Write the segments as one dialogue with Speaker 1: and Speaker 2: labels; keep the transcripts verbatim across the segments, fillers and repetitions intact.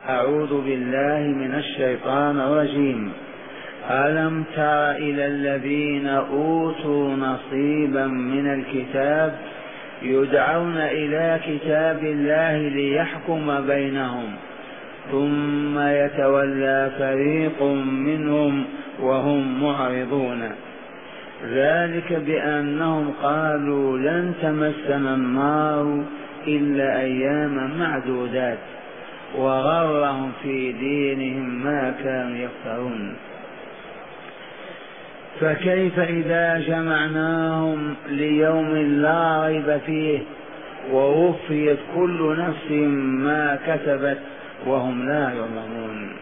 Speaker 1: أعوذ بالله من الشيطان الرجيم. ألم تر إلى الذين أوتوا نصيبا من الكتاب يدعون إلى كتاب الله ليحكم بينهم ثم يتولى فريق منهم وهم معرضون ذلك بأنهم قالوا لن تمسنا النار إلا أياما معدودات وغرهم في دينهم ما كانوا يفترون. فكيف إذا جمعناهم ليوم لا ريب فيه ووفيت كل نفس ما كسبت وهم لا يظلمون.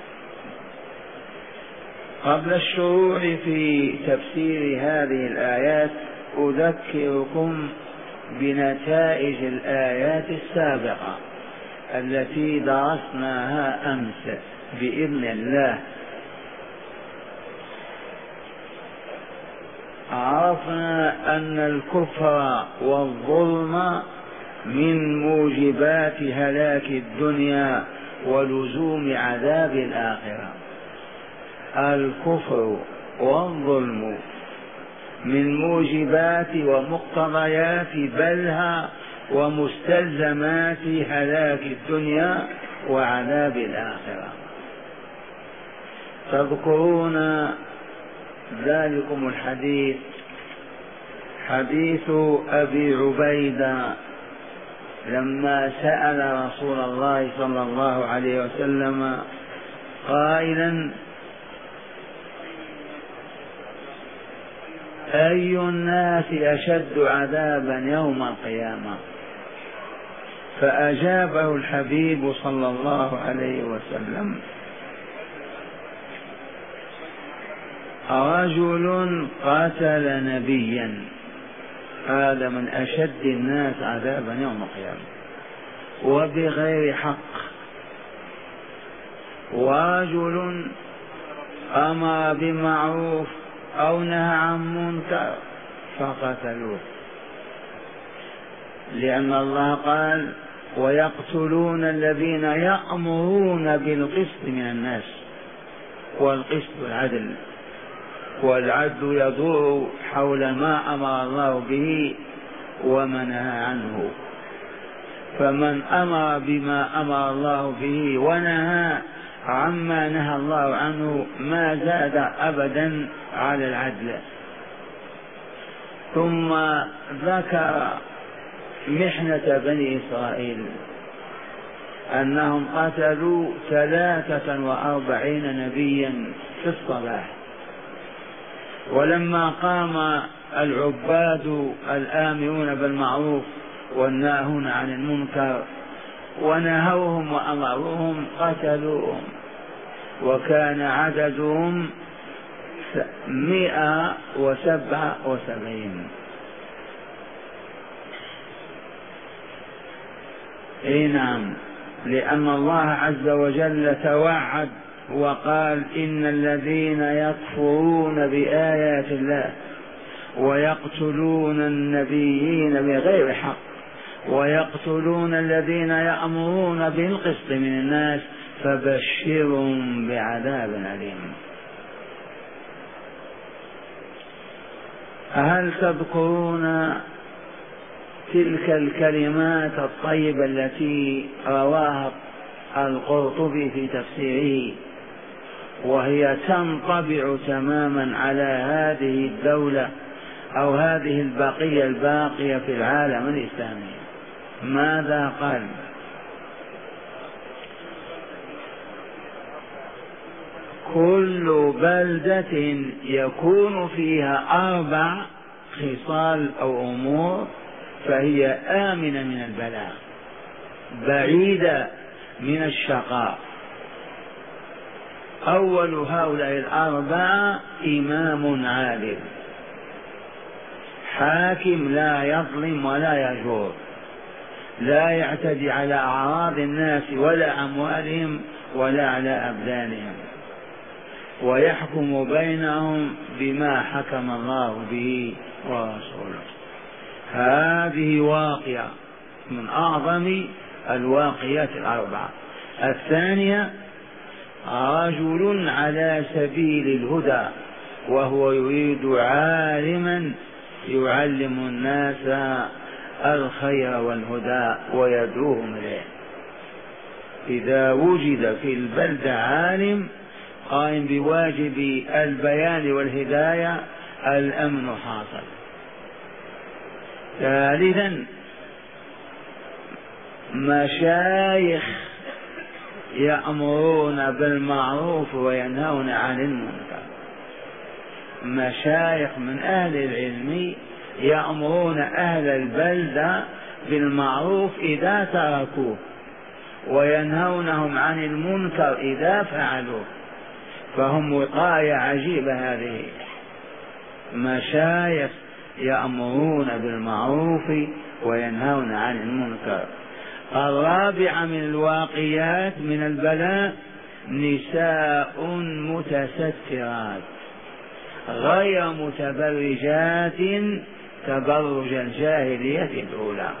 Speaker 1: قبل الشروع في تفسير هذه الآيات أذكركم بنتائج الآيات السابقة التي درسناها أمس بإذن الله. عرفنا أن الكفر والظلم من موجبات هلاك الدنيا ولزوم عذاب الآخرة. الكفر والظلم من موجبات ومقتضيات بلها ومستلزمات هلاك الدنيا وعذاب الآخرة. تذكرون ذلكم الحديث، حديث أبي عبيدة لما سأل رسول الله صلى الله عليه وسلم قائلا: أي الناس أشد عذابا يوم القيامة؟ فأجابه الحبيب صلى الله عليه وسلم: رجل قتل نبيا، هذا من أشد الناس عذابا يوم القيامة وبغير حق. ورجل أمر بمعروف أو نهى عن منكر فقتلوه، لأن الله قال: ويقتلون الذين يأمرون بالقسط من الناس. والقسط العدل، والعدل يدور حول ما أمر الله به وما نهى عنه. فمن أمر بما أمر الله به ونهى عما نهى الله عنه ما زاد أبدا على العدل. ثم ذكر محنة بني إسرائيل أنهم قتلوا ثلاثة وأربعين نبيا في الصباح، ولما قام العباد الآمرون بالمعروف والناهون عن المنكر ونهوهم وأمروهم قتلوهم، وكان عددهم مئة وسبعة وسبعين. اي نعم، لأن الله عز وجل توعد وقال: إن الذين يكفرون بآيات الله ويقتلون النبيين بغير حق ويقتلون الذين يأمرون بالقسط من الناس فبشرهم بعذاب أليم. هل تذكرون تلك الكلمات الطيبة التي رواها القرطبي في تفسيره، وهي تنطبع تماما على هذه الدولة أو هذه البقية الباقية في العالم الإسلامي؟ ماذا قال؟ كل بلدة يكون فيها أربع خصال أو أمور فهي آمنة من البلاء، بعيدة من الشقاء. أول هؤلاء الأربعة إمام عادل، حاكم لا يظلم ولا يجور، لا يعتدي على أعراض الناس ولا أموالهم ولا على أبدانهم، ويحكم بينهم بما حكم الله به ورسوله. هذه واقعة من أعظم الواقعات الأربعة الثانية رجل على سبيل الهدى وهو يريد عالما يعلم الناس الخير والهدى ويدعوهم إليه. إذا وجد في البلدة عالم قائم بواجب البيان والهداية الأمن حاصل. ثالثا مشايخ يأمرون بالمعروف وينهون عن المنكر، مشايخ من أهل العلم يأمرون أهل البلدة بالمعروف إذا تركوه وينهونهم عن المنكر إذا فعلوه، فهم وقاية عجيبة هذه. مشايخ يأمرون بالمعروف وينهون عن المنكر. الرابعة من الواقيات من البلاء نساء متسترات غير متبرجات تبرج الجاهلية الأولى.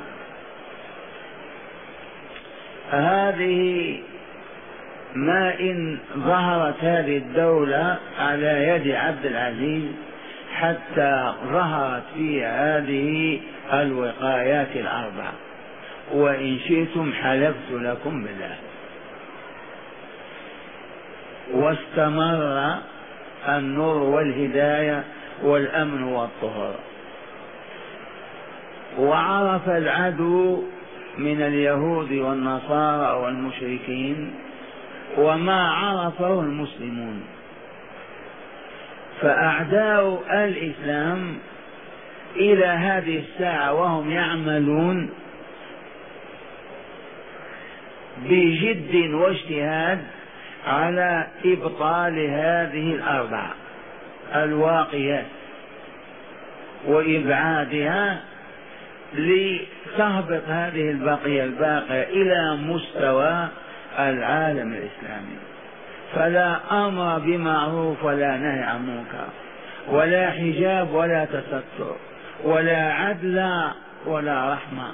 Speaker 1: هذه ما إن ظهرت هذه الدولة على يد عبد العزيز حتى ظهرت في هذه الوقايات الأربعة، وإن شئتم حلفت لكم بالله. واستمر النور والهداية والأمن والطهر. وعرف العدو من اليهود والنصارى والمشركين وما عرفه المسلمون، فأعداء الإسلام إلى هذه الساعة وهم يعملون بجد واجتهاد على إبطال هذه الأربع الواقيات وإبعادها لتهبط هذه البقية الباقية إلى مستوى العالم الإسلامي. فلا أمر بمعروف ولا نهي عن منكر، ولا حجاب ولا تستر، ولا عدل ولا رحمة.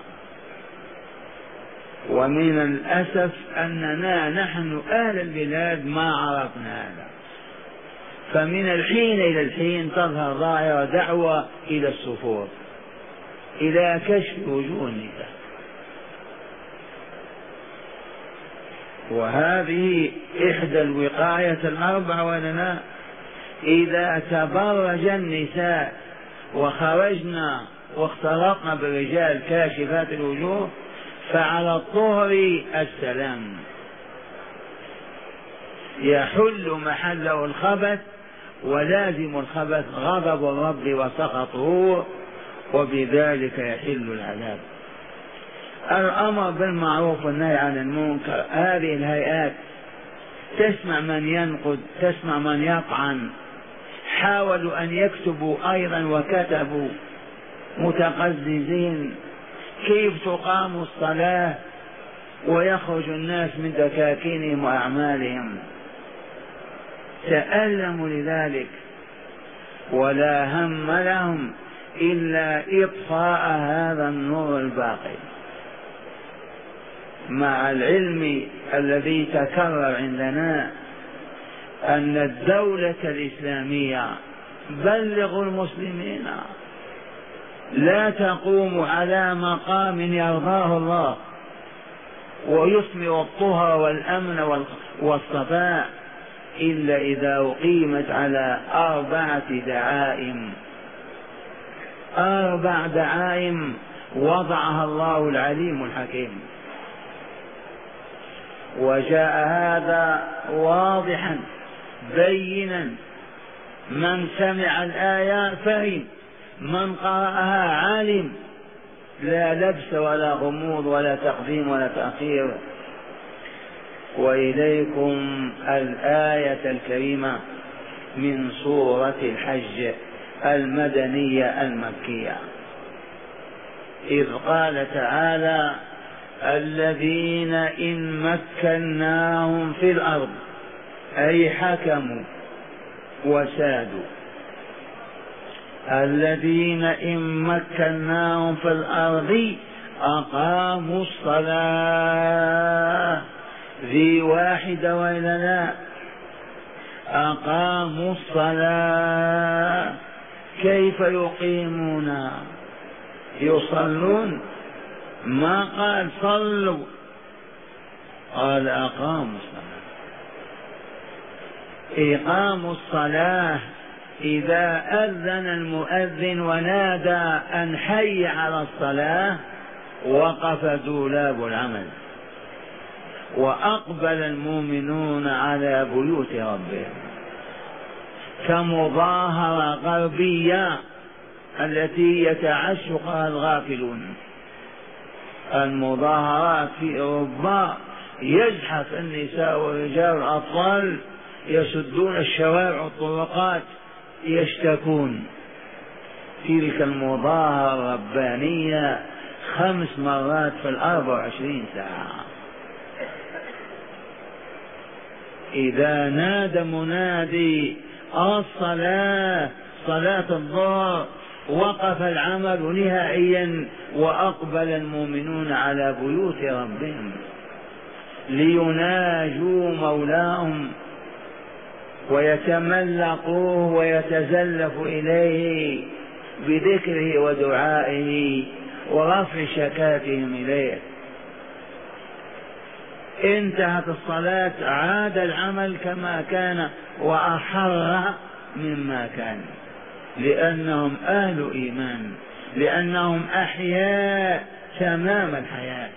Speaker 1: ومن الأسف أننا نحن أهل البلاد ما عرفنا هذا، فمن الحين إلى الحين تظهر ظاهرة دعوة إلى السفور، إلى كشف وجوه النساء، وهذه إحدى الوقاية الأربع. ولنا إذا تبرج النساء وخرجنا واختلطنا بالرجال كاشفات الوجوه فعلى الطهر السلام، يحل محله الخبث ولازم الخبث غضب الرب وسخطه، وبذلك يحل العذاب. الأمر بالمعروف والنهي عن المنكر، هذه الهيئات تسمع من ينقد، تسمع من يطعن. حاولوا أن يكتبوا أيضا وكتبوا متقززين كيف تقام الصلاة ويخرج الناس من دكاكينهم وأعمالهم، تألموا لذلك ولا هم لهم إلا إطفاء هذا النور الباقي، مع العلم الذي تكرر عندنا أن الدولة الإسلامية بلغ المسلمين لا تقوم على مقام يرضاه الله ويثمر الطهر والأمن والصفاء إلا إذا أقيمت على أربعة دعائم، أربع دعائم وضعها الله العليم الحكيم. وجاء هذا واضحا بينا، من سمع الآية فهم، من قرأها علم، لا لبس ولا غموض ولا تقديم ولا تأخير. وإليكم الآية الكريمة من سورة الحج المدنية المكية، إذ قال تعالى: الذين إن مكناهم في الأرض، أي حكموا وسادوا، الذين إن مكناهم في الأرض أقاموا الصلاة ذي واحدة وإلا لا؟ أقاموا الصلاة. كيف يقيمون؟ يصلون؟ ما قال صلوا، قال أقاموا الصلاة. إقام الصلاة إذا أذن المؤذن ونادى أن حي على الصلاة وقف دولاب العمل وأقبل المؤمنون على بيوت ربهم كمظاهرة غربية التي يتعشقها الغافلون. المظاهرات في أوروبا يزحف النساء والرجال والأطفال يسدون الشوارع والطرقات يشتكون. تلك المظاهرة الربانية خمس مرات في الأربع وعشرين ساعة. إذا نادى منادي الصلاة صلاة الظهر وقف العمل نهائيا وأقبل المؤمنون على بيوت ربهم ليناجوا مولاهم ويتملقوه ويتزلف إليه بذكره ودعائه ورفع شكاتهم إليه. انتهت الصلاة عاد العمل كما كان وأحر مما كان، لأنهم أهل إيمان، لأنهم أحياء تمام الحياة.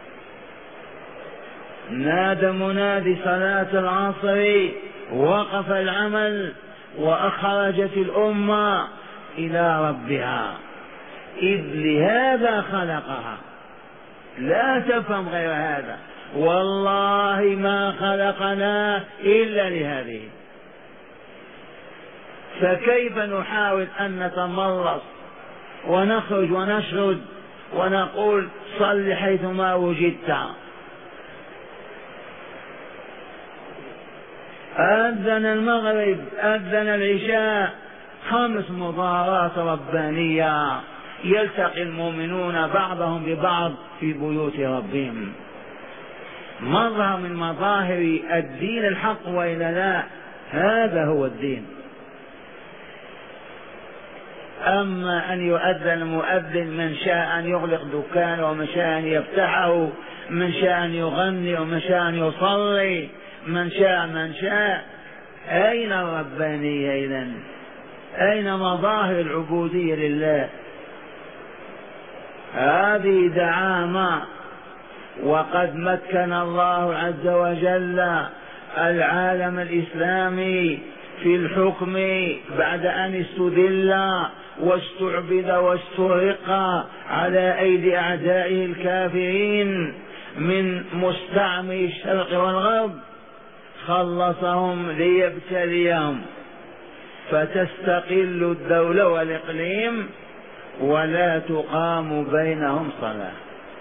Speaker 1: نادى منادي صلاة العصر وقف العمل وأخرجت الأمة إلى ربها، إذ لهذا خلقها، لا تفهم غير هذا. والله ما خلقنا إلا لهذه، فكيف نحاول أن نتمرص ونخرج ونشرد ونقول صل حيثما وجدت؟ أذن المغرب أذن العشاء، خمس مظاهرات ربانية يلتقي المؤمنون بعضهم ببعض في بيوت ربهم. مظهر من مظاهر الدين الحق وإلا لا؟ هذا هو الدين. أما أن يؤذن المؤذن من شاء أن يغلق دكانه ومن شاء أن يفتحه، من شاء أن يغني ومن شاء أن يصلي، من شاء من شاء، أين الربانية إذن؟ أين مظاهر العبودية لله؟ هذه دعامة. وقد مكن الله عز وجل العالم الإسلامي في الحكم بعد أن استذل واستعبد واسترق على أيدي أعدائه الكافرين من مستعمر الشرق والغرب، خلصهم ليبتليهم، فتستقل الدولة والإقليم ولا تقام بينهم صلاة.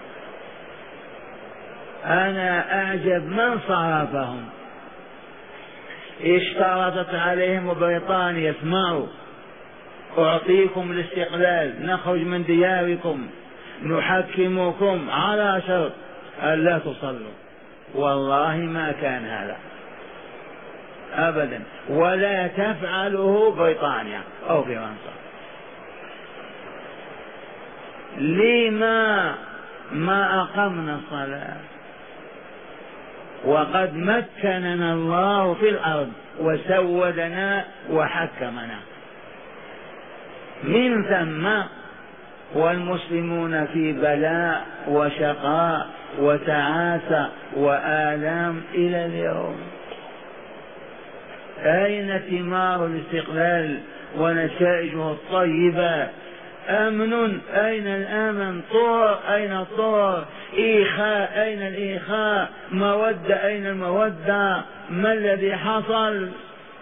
Speaker 1: أنا أعجب من صرفهم. اشترطت عليهم بريطانيا اسمعوا أعطيكم الاستقلال، نخرج من دياركم، نحكمكم على شرط أن لا تصلوا. والله ما كان هذا أبدا، ولا تفعله بريطانيا أو فرنسا. لما ما أقمنا الصلاة وقد مكننا الله في الأرض وسودنا وحكمنا؟ من ثم والمسلمون في بلاء وشقاء وتعاسة وآلام إلى اليوم. أين ثمار الاستقلال ونتائجه الطيبة؟ أمن، أين الأمن؟ طور، أين الطور؟ إيخاء، أين الإيخاء؟ مودة، أين المودة؟ ما الذي حصل؟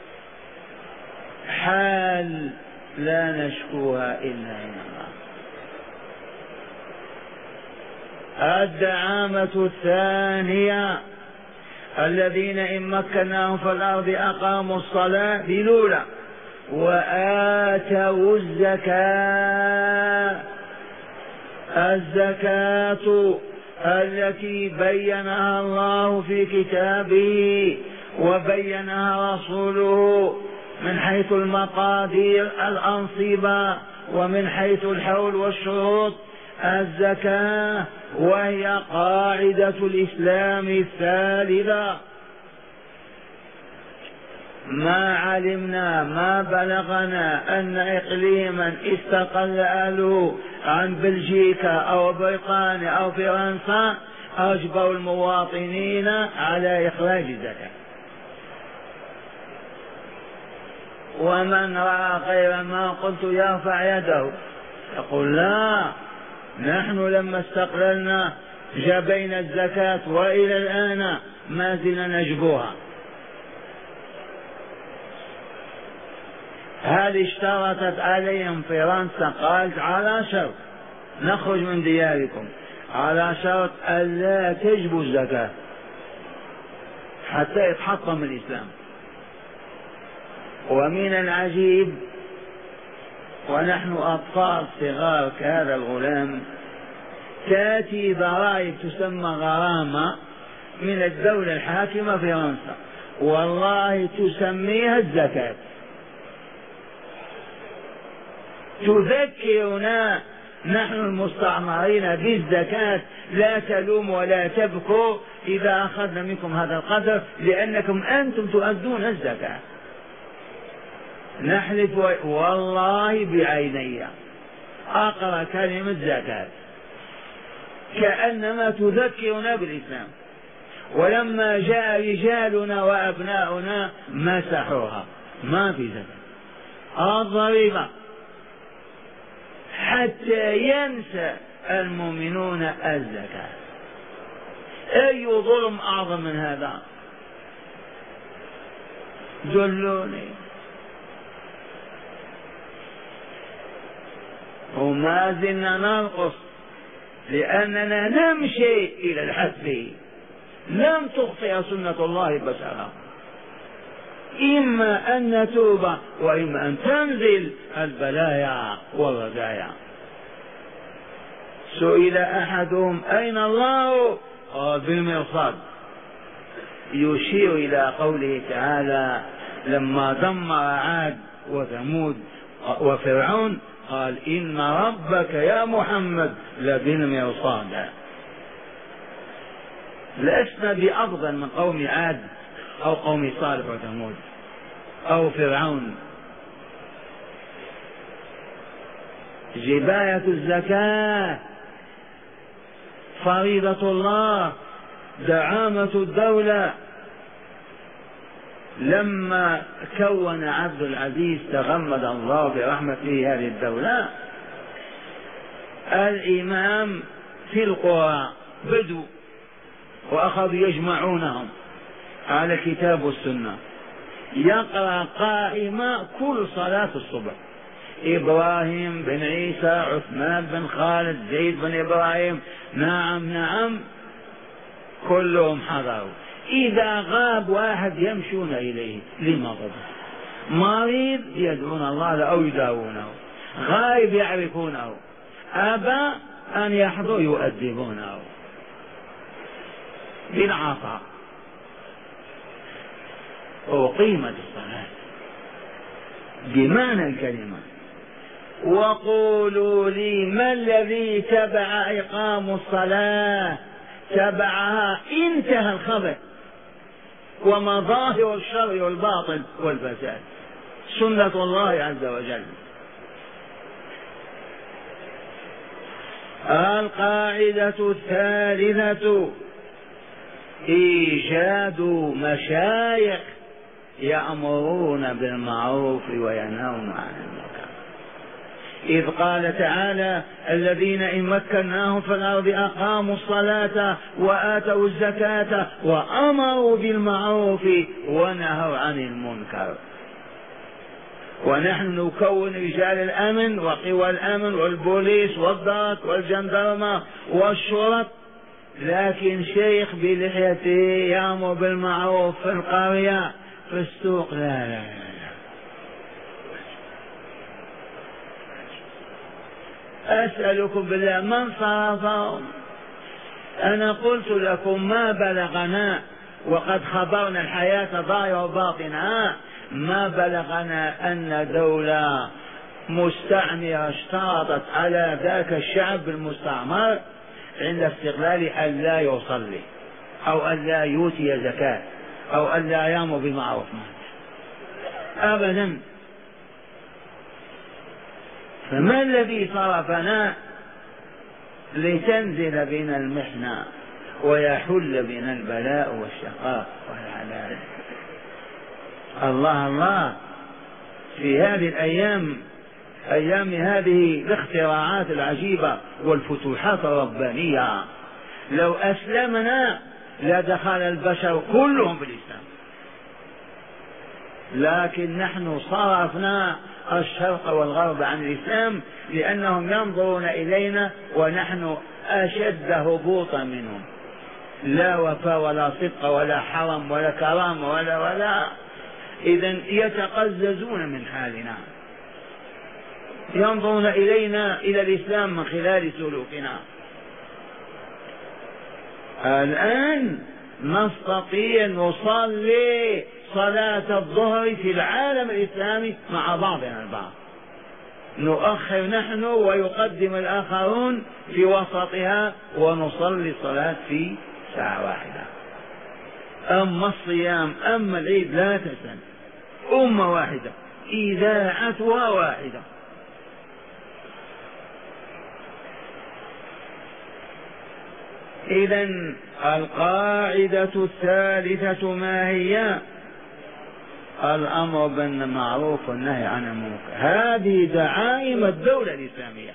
Speaker 1: حال لا نشكوها إلا إلى الله. الدعامة الثانية الذين إن مكناهم في الأرض أقاموا الصلاة بلولة وآتوا الزكاة. الزكاة التي بينها الله في كتابه وبينها رسوله من حيث المقادير الأنصبة ومن حيث الحول والشروط. الزكاة وهي قاعدة الإسلام الثالثة. ما علمنا ما بلغنا أن إقليما استقل أهله عن بلجيكا أو بريطانيا أو فرنسا أجبروا المواطنين على إخراج الزكاة. ومن رأى غير ما قلت يرفع يده يقول لا، نحن لما استقللنا جبينا الزكاة وإلى الآن ما زلنا نجبوها. هل اشترطت عليهم فرنسا؟ قالت على شرط نخرج من دياركم، على شرط ألا تجبوا الزكاة حتى يتحطم الإسلام. ومن العجيب ونحن أطفال صغار كهذا الغلام تأتي ضرائب تسمى غرامة من الدولة الحاكمة فرنسا، والله تسميها الزكاة. تذكرنا نحن المستعمرين بالزكاة. لا تلوم ولا تبكوا إذا أخذنا منكم هذا القدر، لأنكم أنتم تؤدون الزكاة. نحلف والله بعيني أقرأ كلمة زكاة كأنما تذكرنا بالإسلام. ولما جاء رجالنا وأبناؤنا مسحوها، ما في زكاة الضريبة حتى ينسى المؤمنون الزكاة. أي ظلم أعظم من هذا؟ دلوني. وما زلنا ننقص لأننا نمشي إلى الحذف. لم تخطئ سنة الله بشرا، إما أن نتوب وإما أن تنزل البلايا والرزايا. سئل أحدهم أين الله؟ قال بالمرصاد، يشير إلى قوله تعالى لما دمر عاد وثمود وفرعون قال إن ربك يا محمد لبالمرصاد. لسنا بأفضل من قوم عاد أو قوم صالح وثمود أو فرعون. جباية الزكاة فريضة الله، دعامة الدولة. لما كون عبد العزيز تغمد الله برحمته هذه الدولة، الإمام في القرى بدوا وأخذوا يجمعونهم على الكتاب والسنة، يقرأ قائمة كل صلاة الصبح: إبراهيم بن عيسى، عثمان بن خالد، زيد بن إبراهيم، نعم نعم كلهم حضروا. إذا غاب واحد يمشون إليه لمرض، مريض يدعون الله له أو يداوونه، غائب يعرفونه، أبى أن يحضر يؤدبونه بالعطاء. أقيمت الصلاة بمعنى الكلمة. وقولوا لي ما الذي تبع إقام الصلاة؟ تبعها انتهى الخبر ومظاهر الشر والباطل والفساد، سنة الله عز وجل. القاعدة الثالثة إيجاد مشايخ يأمرون بالمعروف وينهون عن المنكر، إذ قال تعالى الذين إن مكناهم في الأرض أقاموا الصلاة وآتوا الزكاة وأمروا بالمعروف ونهوا عن المنكر. ونحن نكون رجال الأمن وقوى الأمن والبوليس والضابط والجندرمة والشرط، لكن شيخ بلحيته يأمر بالمعروف في القرية في السوق لا لا لا. أسألكم بالله من صرفهم؟ أنا قلت لكم ما بلغنا وقد خبرنا الحياة ظاهرة وباطنها، ما بلغنا أن دولة مستعمرة اشترطت على ذاك الشعب المستعمر عند استقلاله أن لا يصلي أو أن لا يؤتي زكاة أو أن لا يأمر بالمعروف أبدا. فما الذي صرفنا لتنزل بنا المحنة ويحل بنا البلاء والشقاء والعذاب؟ الله الله في هذه الأيام، أيام هذه الاختراعات العجيبة والفتوحات الربانية، لو أسلمنا لدخل البشر كلهم في الإسلام، لكن نحن صرفنا الشرق والغرب عن الإسلام لأنهم ينظرون إلينا ونحن أشد هبوطا منهم، لا وفاء ولا صدق ولا حرم ولا كرامة ولا ولا إذن يتقززون من حالنا، ينظرون إلينا إلى الإسلام من خلال سلوكنا. الآن نستطيع نصلي صلاة الظهر في العالم الإسلامي مع بعضنا البعض، نؤخر نحن ويقدم الآخرون في وسطها ونصلي الصلاة في ساعة واحدة. أما الصيام أما العيد لا تسأل، أمة واحدة إذاعتها واحدة. إذن القاعدة الثالثة ما هي؟ الأمر بالمعروف والنهي عن المنكر. هذه دعائم الدولة الإسلامية.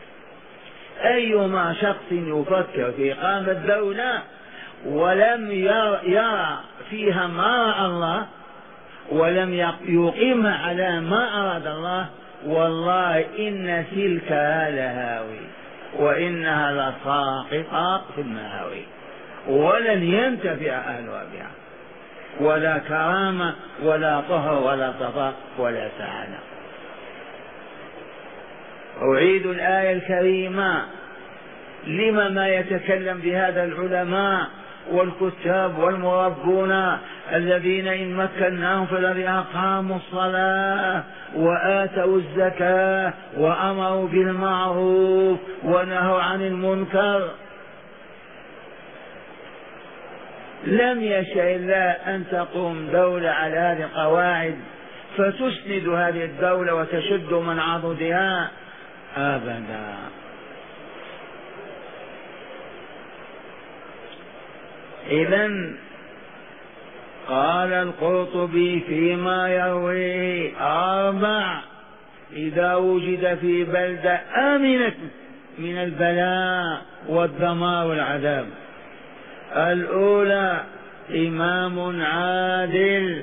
Speaker 1: أيما شخص يفكر في إقامة الدولة ولم يرى فيها ما رأى الله ولم يقيمها على ما أراد الله، والله إن تلكها لهاوي وإنها لساقطة في المهاوي ولن ينتفع أهلها بها، ولا كرامة ولا طهر ولا صفاء ولا سعادة. أعيد الآية الكريمة: لما ما يتكلم بهذا العلماء والكتاب والمربون الذين إن مكناهم في الأرض أقاموا الصلاة وآتوا الزكاة وأمروا بالمعروف ونهوا عن المنكر. لم يشاء الله أن تقوم دولة على هذه القواعد فتسند هذه الدولة وتشد من عضدها أبدا. إذن قال القرطبي فيما يرويه: أربع إذا وجد في بلدة آمنة من البلاء والدمار والعذاب. الأولى إمام عادل،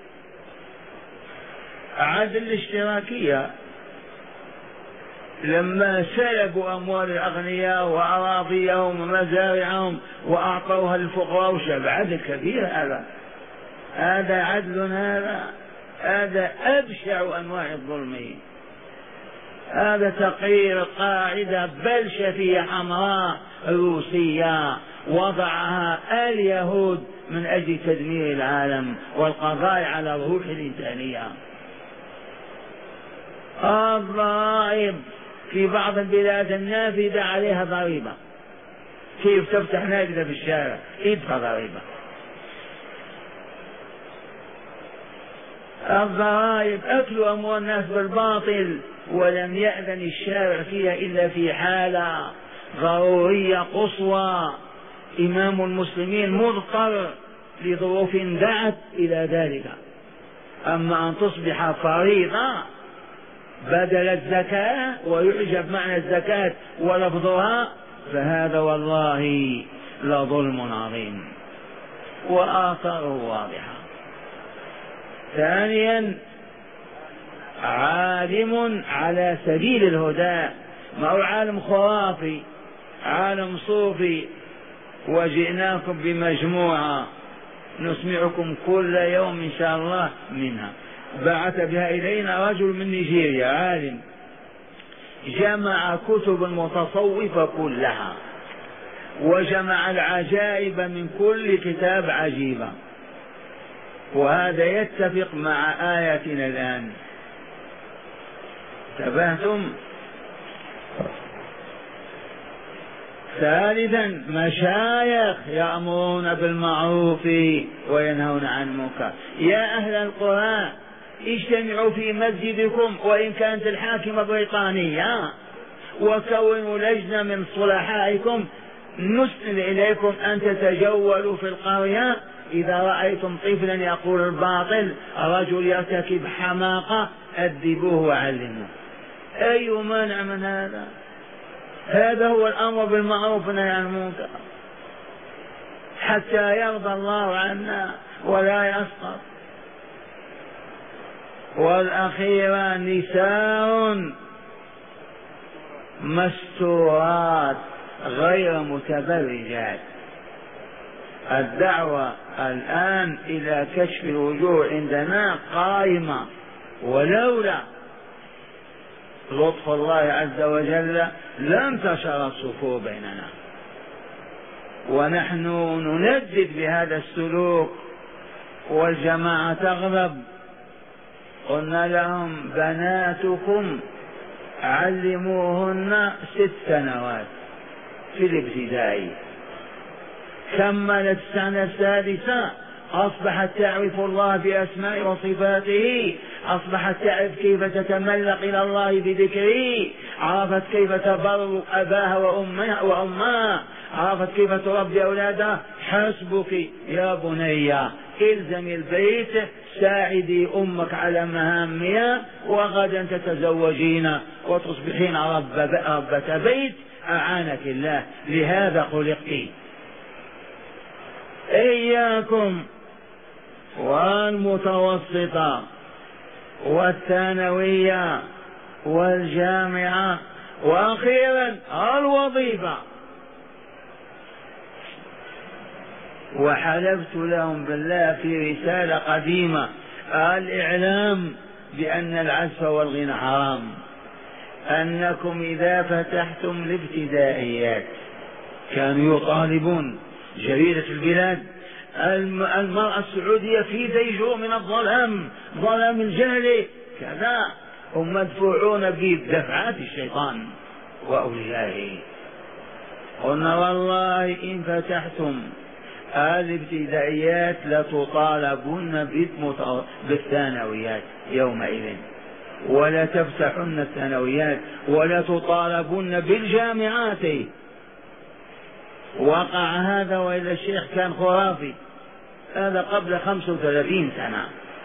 Speaker 1: عدل الاشتراكية، لما سلبوا أموال الأغنياء وأراضيهم ومزارعهم وأعطوها للفقراء وشعب، عدل كبير هذا. هذا عدل، هذا هذا أبشع أنواع الظلم. هذا تقرير قاعدة بلشفية حمراء روسية وضعها اليهود من أجل تدمير العالم والقضاء على الروح الإنسانية. الضرائب في بعض البلاد النافذة عليها ضريبة، كيف تفتح نافذة في الشارع؟ ادفع ضريبة. الضرائب أكل أموال الناس بالباطل، ولم يأذن الشارع فيها إلا في حالة ضرورية قصوى، إمام المسلمين مضطر لظروف دعت إلى ذلك. أما أن تصبح فريضة بدل الزكاة ويعجب معنى الزكاة ولفظها، فهذا والله لظلم عظيم وآثاره واضحة. ثانيا عالم على سبيل الهدى، ما هو عالم خرافي، عالم صوفي. وجئناكم بمجموعة نسمعكم كل يوم إن شاء الله منها. بعث بها إلينا رجل من نيجيريا، عالم جمع كتب المتصوفة كلها وجمع العجائب من كل كتاب عجيبة، وهذا يتفق مع آياتنا الآن. انتبهتم؟ ثالثا مشايخ يأمرون بالمعروف وينهون عن المنكر. يا أهل القرى اجتمعوا في مسجدكم وإن كانت الحاكمة بريطانية، وكونوا لجنة من صلحائكم نسأل إليكم أن تتجولوا في القرية. إذا رأيتم طفلا يقول الباطل، رجل يرتكب حماقة، أدبوه وعلموه. أي مانع من هذا؟ هذا هو الأمر بالمعروف والنهي عن المنكر حتى يرضى الله عنا ولا يسقط. والأخيرة نساء مستورات غير متبرجات. الدعوة الآن إلى كشف الوجوه عندنا قائمة، ولولا لطف الله عز وجل لم تشر الصفوف بيننا. ونحن نندد بهذا السلوك والجماعة تغضب. قلنا لهم بناتكم علموهن ست سنوات في الابتدائي، كملت السنة السادسة أصبحت تعرف الله بأسماء وصفاته، أصبحت تعرف كيف تتملق إلى الله بذكره، عرفت كيف تبر أباها وأمها وأمها، عرفت كيف تربي أولادها. حسبك يا بني إلزم البيت، ساعدي أمك على مهامها، وغدا تتزوجين وتصبحين ربة بيت، أعانك الله، لهذا خلقت. إياكم والمتوسطة والثانوية والجامعة، وأخيرا الوظيفة. وحلفت لهم بالله في رسالة قديمة الإعلام بأن العزف والغنى حرام، أنكم إذا فتحتم الابتدائيات، كانوا يطالبون جريدة البلاد المرأة السعودية في ديجور من الظلام، ظلام الجهل كذا، هم مدفوعون بدفعات الشيطان وأوليائه. قلنا والله إن فتحتم الابتدائيات لتطالبن بالثانويات يومئذ، ولا تفتحن الثانويات ولا تطالبن بالجامعات. وقع هذا، وإذا الشيخ كان خرافي، هذا قبل خمس وثلاثين سنة.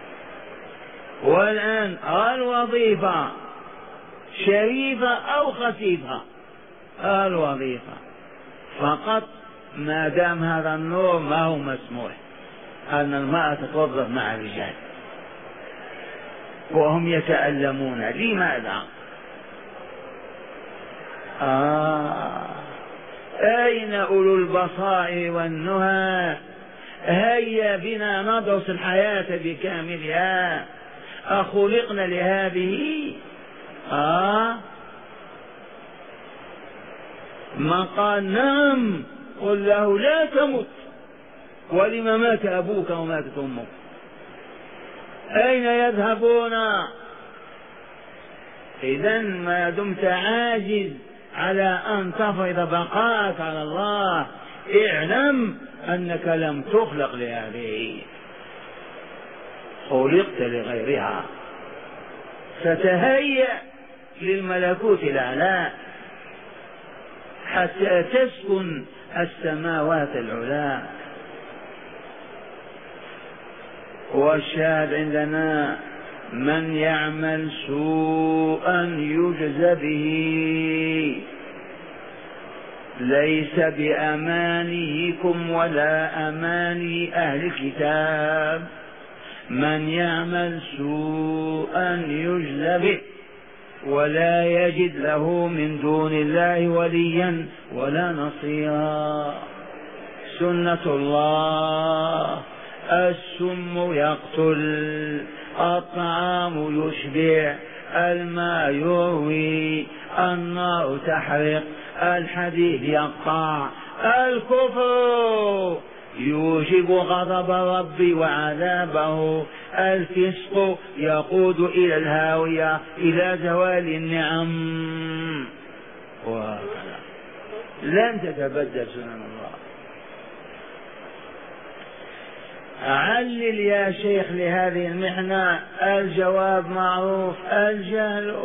Speaker 1: والآن الوظيفة شريفة أو خفيفة، الوظيفة فقط، ما دام هذا النور ما هو مسموح أن المرأة تتوظف مع الرجال، وهم يتألمون. لماذا؟ آه أين أولو البصائر والنهى؟ هيا بنا ندرس الحياة بكاملها، أخلقنا لهذه؟ آه ما قال نعم قل له لا تمت، ولما مات أبوك وماتت أمك؟ أين يذهبون؟ إذن ما دمت عاجز على أن تفرض بقاءك على الله، اعلم أنك لم تخلق لهذه، خلقت لغيرها. فتهيأ للملكوت الأعلى حتى تسكن السماوات العلى. والشاهد عندنا من يعمل سوءا يجز به، ليس بأمانيكم ولا أماني أهل الكتاب. من يعمل سوءا يجز به ولا يجد له من دون الله وليا ولا نصيرا. سنة الله، السم يقتل، الطعام يشبع، الماء يروي، النار تحرق، الحديد يقطع، الكفر يوجب غضب الرب وعذابه، الفسق يقود إلى الهاوية، إلى زوال النعم، وهكذا لن تتبدل سنن الله. علل يا شيخ لهذه المحنة. الجواب معروف، الجهل،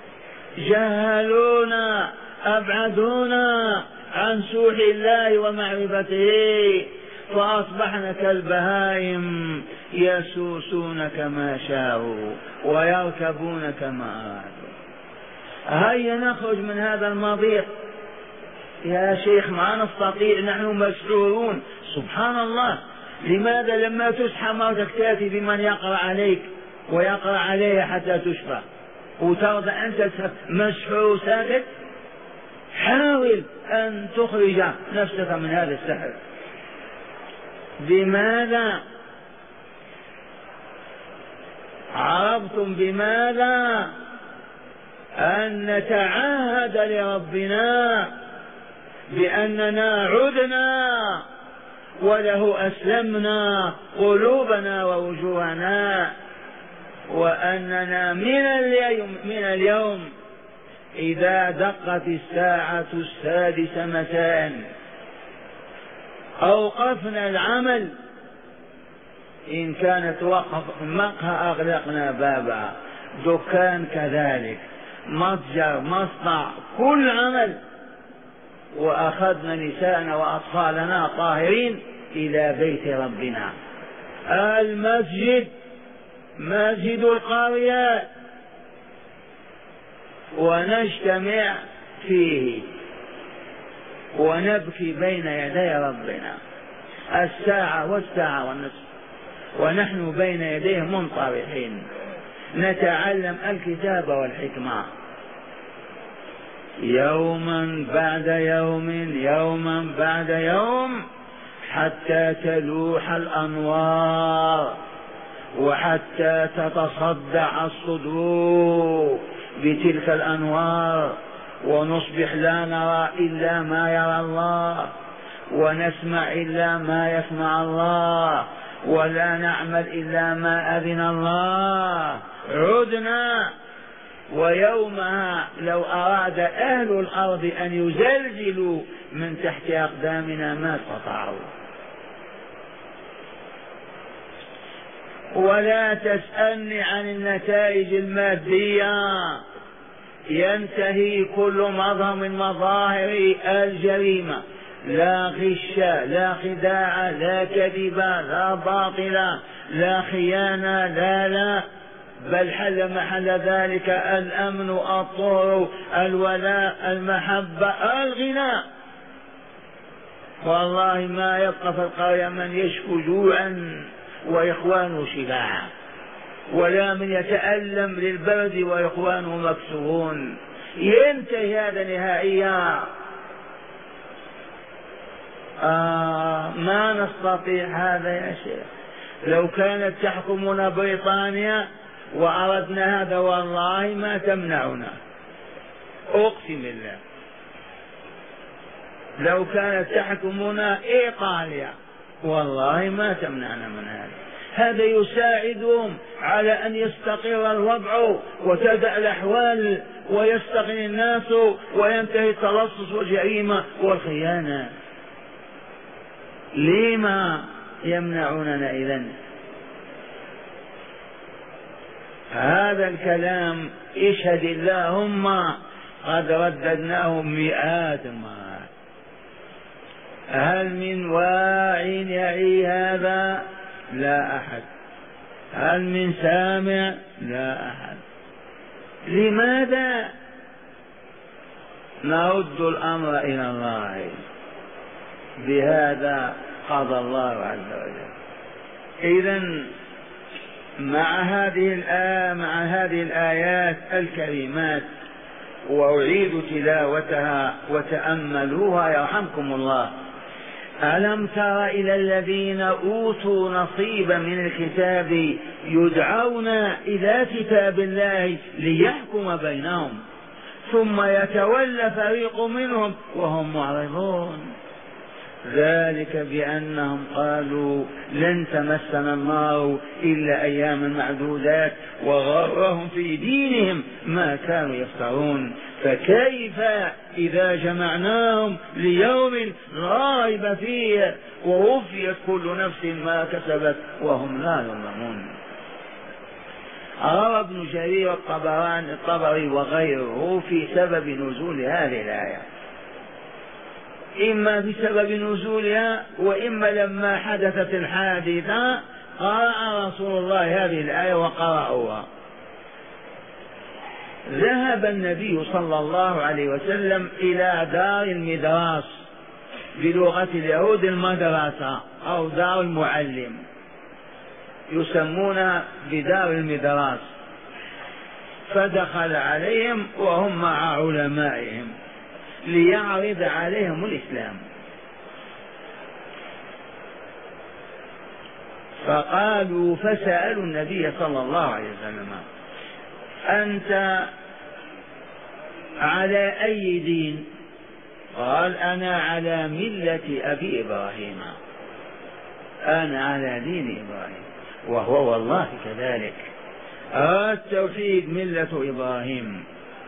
Speaker 1: جهلونا، أبعدونا عن سوح الله ومعرفته، فأصبحنا كالبهائم يسوسون كما شاءوا ويركبون كما أرادوا. هيا نخرج من هذا المضيق يا شيخ، ما نستطيع، نحن مسحورون. سبحان الله، لماذا لما تسحى موتك تأتي بمن يقرأ عليك ويقرأ عليها حتى تشفى وترضى أنت مسحور ساكت؟ حاول أن تخرج نفسك من هذا السحر. بماذا؟ عرفتم بماذا؟ أن نتعهد لربنا بأننا عدنا وله أسلمنا قلوبنا ووجوهنا، وأننا من اليوم, من اليوم إذا دقت الساعة السادسة مساء أوقفنا العمل، إن كانت وقف مقهى أغلقنا بابها، دكان كذلك، متجر، مصنع، كل عمل، وأخذنا نساءنا وأطفالنا طاهرين إلى بيت ربنا المسجد، مسجد القرية، ونجتمع فيه ونبكي بين يدي ربنا الساعة والساعة والنصف، ونحن بين يديه منطرحين نتعلم الكتاب والحكمة، يوما بعد يوم، يوما بعد يوم، حتى تلوح الأنوار وحتى تتصدع الصدور بتلك الأنوار، ونصبح لا نرى إلا ما يرى الله، ونسمع إلا ما يسمع الله، ولا نعمل إلا ما أذن الله. عدنا، ويومها لو أراد أهل الأرض أن يزلزلوا من تحت أقدامنا ما استطاعوا. ولا تسألني عن النتائج المادية، ينتهي كل مظهر من مظاهر الجريمة، لا غش، لا خداع، لا كذب، لا باطل، لا خيانة، لا لا بل حل محل ذلك الأمن، الطهر، الولاء، المحبة، الغنى. والله ما يبقى في القرية من يشكو جوعا وإخوانه شباعا، ولا من يتألم للبرد وإخوانه مكسورون. ينتهي هذا نهائيا. آه ما نستطيع هذا يا شيخ. لو كانت تحكمنا بريطانيا وأردنا هذا والله ما تمنعنا، أقسم بالله. لو كانت تحكمنا إيطاليا والله ما تمنعنا من هذا. هذا يساعدهم على أن يستقر الوضع وتبدأ الأحوال ويستغني الناس وينتهي التلصص والجريمة والخيانة. لما يمنعوننا إذن؟ هذا الكلام اشهد اللهم قد رددناه مئات المرات. هل من واع يعي هذا؟ لا أحد. هل من سامع؟ لا أحد. لماذا؟ نرد الأمر إلى الله. بهذا قضى الله عز وجل. إذن مع هذه الآية مع هذه الآيات الكريمات، وأعيد تلاوتها وتأملوها يرحمكم الله. ألم تر إلى الذين أوتوا نصيبا من الكتاب يدعون إلى كتاب الله ليحكم بينهم ثم يتولى فريق منهم وهم معرضون. ذلك بأنهم قالوا لن تمسنا النار إلا أياما معدودات وغرهم في دينهم ما كانوا يفترون. فكيف إذا جمعناهم ليوم لا ريب فيه ووفيت كل نفس ما كسبت وهم لا يظلمون. روى ابن جرير الطبراني الطبري وغيره في سبب نزول هذه الآية، إما بسبب نزولها وإما لما حدثت الحادثة قرأ رسول الله هذه الآية وقرأوها. ذهب النبي صلى الله عليه وسلم إلى دار المدراس، بلغة اليهود المدرسة أو دار المعلم، يسمونها بدار المدراس. فدخل عليهم وهم مع علمائهم ليعرض عليهم الإسلام، فقالوا فسألوا النبي صلى الله عليه وسلم أنت على أي دين؟ قال أنا على ملة أبي إبراهيم، أنا على دين إبراهيم. وهو والله كذلك، التوحيد ملة إبراهيم.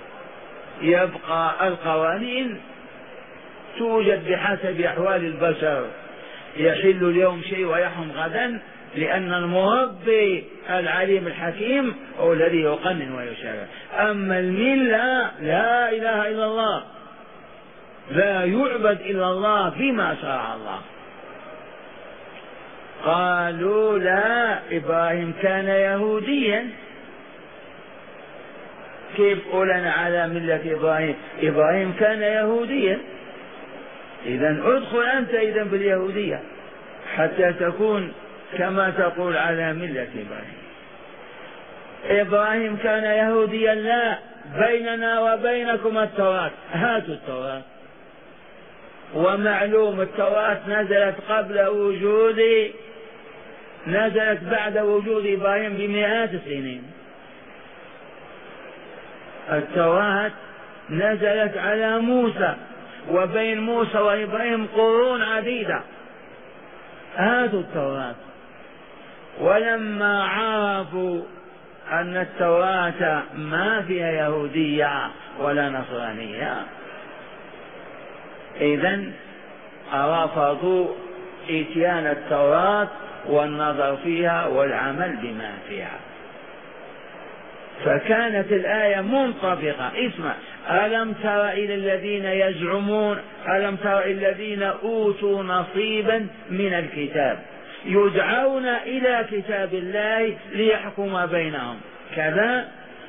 Speaker 1: يبقى القوانين توجد بحسب أحوال البشر، يحل اليوم شيء ويحرم غدا، لأن المربي العليم الحكيم هو الذي يقنن ويشرع. أما الملة لا إله إلا الله، لا يعبد إلا الله بما شرع الله. قالوا لا، إبراهيم كان يهوديا، كيف قولنا على ملة إبراهيم؟ إبراهيم كان يهوديا، إذن ادخل أنت إذن باليهودية حتى تكون كما تقول على ملة إبراهيم. إبراهيم كان يهوديا، لا، بيننا وبينكم التوراة، هاتوا التوراة. ومعلوم التوراة نزلت قبل وجود نزلت بعد وجود إبراهيم بمئات السنين. التوراة نزلت على موسى، وبين موسى وإبراهيم قرون عديدة. هاتوا التوراة. ولما عرفوا أن التوراة ما فيها يهودية ولا نصرانية، إذن رفضوا إتيان التوراة والنظر فيها والعمل بما فيها. فكانت الآية منطبقة. اسمع، ألم تر إلى الذين يزعمون ألم تر إلى الذين أوتوا نصيبا من الكتاب يدعون إلى كتاب الله ليحكم بينهم كذا،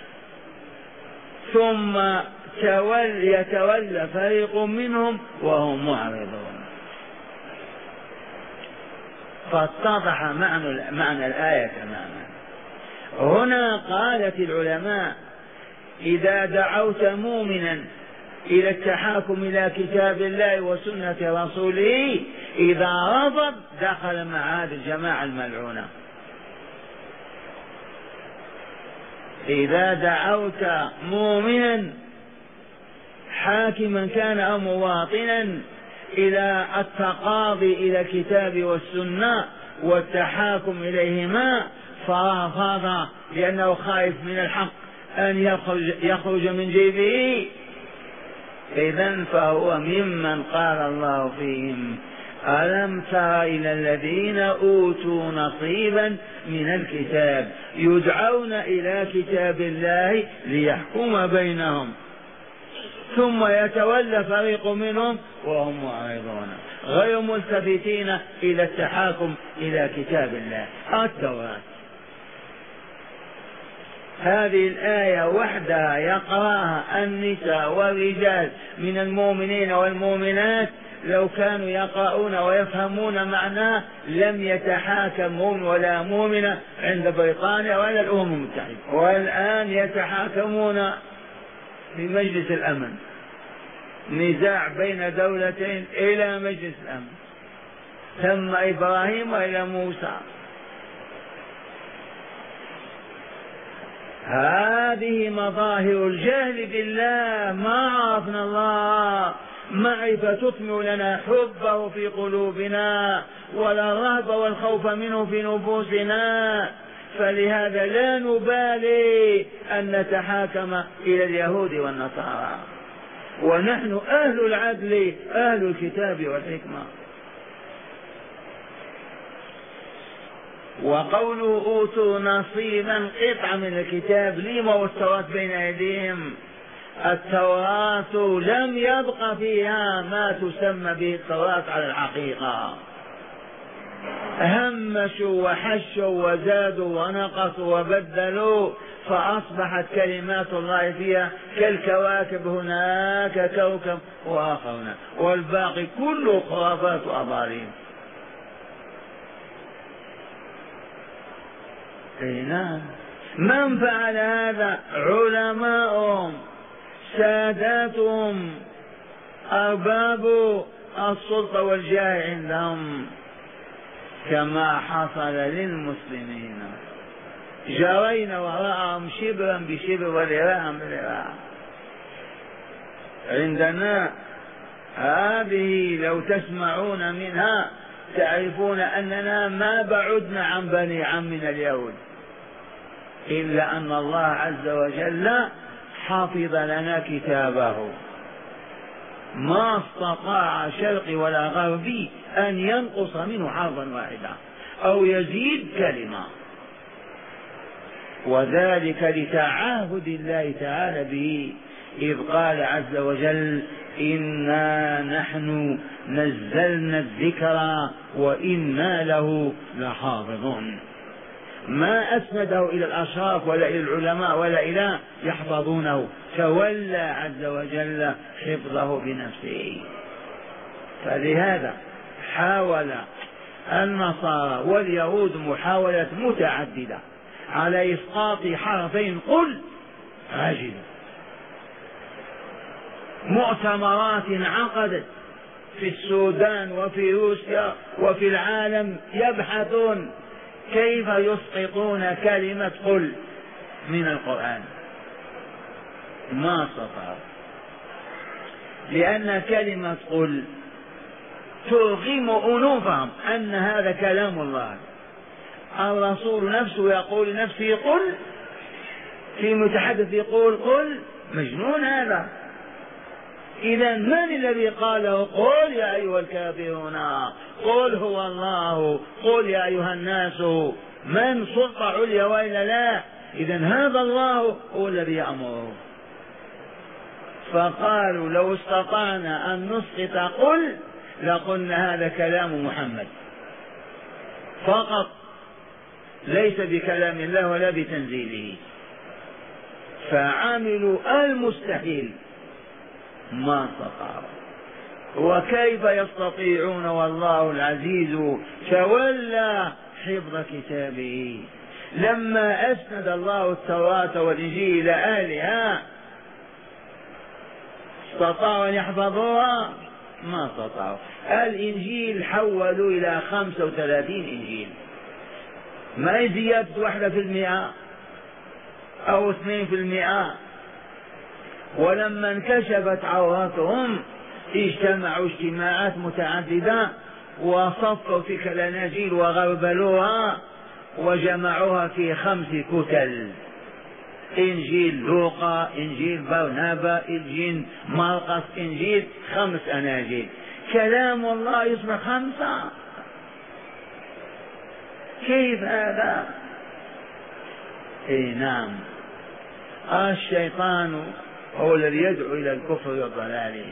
Speaker 1: ثم تول يتولى فريق منهم وهم معرضون. فاتضح معنى, معنى الآية تماما. هنا قالت العلماء إذا دعوت مؤمنا إلى التحاكم إلى كتاب الله وسنة رسوله، إذا رفض دخل مع هذه الجماعة الملعونة. إذا دعوت مؤمنا حاكما كان أو مواطنا إلى التقاضي إلى الكتاب والسنة والتحاكم إليهما فرفض لأنه خائف من الحق أن يخرج, يخرج من جيبه، إذن فهو ممن قال الله فيهم ألم تر إلى الذين أوتوا نصيبا من الكتاب يدعون إلى كتاب الله ليحكم بينهم ثم يتولى فريق منهم وهم معرضون غير ملتفتين إلى التحاكم إلى كتاب الله التوراة. هذه الآية وحدها يقرأها النساء والرجال من المؤمنين والمؤمنات لو كانوا يقرؤون ويفهمون معناه لم يتحاكم مؤمن ولا مؤمنة عند بريطانيا ولا الأمم المتحدة، والآن يتحاكمون في مجلس الأمن، نزاع بين دولتين إلى مجلس الأمن، ثم إبراهيم وإلى موسى. هذه مظاهر الجهل بالله، ما عرفنا الله معرفة تثمر لنا حبه في قلوبنا ولا الرهب والخوف منه في نفوسنا. فلهذا لا نبالي أن نتحاكم إلى اليهود والنصارى، ونحن أهل العدل أهل الكتاب والحكمة. وقوله أوتوا نصيبا قطعة من الكتاب، لما والتوراة بين أيديهم؟ التوراة لم يبق فيها ما تسمى به التوراة على الحقيقة، همشوا وحشوا وزادوا ونقصوا وبدلوا، فأصبحت كلمات الله فيها كالكواكب، هناك كوكب وآخر هناك، والباقي كله خرافات وأضاليل. نعم. من فعل هذا؟ علماؤهم، ساداتهم، أرباب السلطة والجاه عندهم، كما حصل للمسلمين، جرينا وراءهم شبرا بشبر وذراعا بذراع. عندنا هذه لو تسمعون منها تعرفون أننا ما بعدنا عن بني عمنا اليهود، إلا أن الله عز وجل حفظ لنا كتابه، ما استطاع شرقي ولا غربي أن ينقص منه حرفا واحدا أو يزيد كلمة، وذلك لتعاهد الله تعالى به، إذ قال عز وجل إنا نحن نزلنا الذكر وإنا له لحافظون. ما أسنده إلى الأشراف ولا إلى العلماء ولا إلى يحفظونه، تولى عز وجل حفظه بنفسه. فلهذا حاول النصارى واليهود محاولة متعددة على إسقاط حرفين قل عجل. مؤتمرات عقدت في السودان وفي روسيا وفي العالم يبحثون كيف يسقطون كلمة قل من القرآن، ما استطاعوا، لأن كلمة قل ترغم أنوفهم أن هذا كلام الله. الرسول نفسه يقول نفسه قل، في متحدث يقول قل، مجنون هذا. إذا من الذي قاله قل يا أيها الكافرون، قل هو الله، قل يا أيها الناس؟ من سلطة عليا وإلا لا؟ إذا هذا الله هو الذي يأمره. فقالوا لو استطعنا أن نسقط قل لقلنا هذا كلام محمد فقط، ليس بكلام الله ولا بتنزيله. فعملوا المستحيل، ما استطاعوا. وكيف يستطيعون والله العزيز تولى حفظ كتابه؟ لما أسند الله التوراة والإنجيل إلى أهلها استطاعوا أن يحفظوها؟ ما استطاعوا. الإنجيل حولوا إلى خمسة وثلاثين إنجيل، ما هي زيادة واحدة في المئة أو اثنين في المئة. ولما انكشفت عوراتهم اجتمعوا اجتماعات متعددة وصفوا تلك الأناجيل وغربلوها وجمعوها في خمس كتل: إنجيل لوقا، إنجيل برنابا، إنجيل مرقس، إنجيل خمس أناجيل. كلام الله يصبح خمسة؟ كيف هذا؟ إيه نعم، الشيطان هو الذي يدعو إلى الكفر والضلال.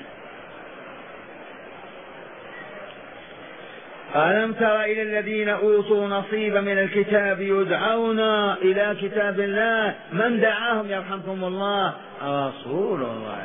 Speaker 1: ألم تر إلى الذين أوتوا نصيبا من الكتاب يدعون إلى كتاب الله؟ من دعاهم يرحمكم الله؟ رسول الله.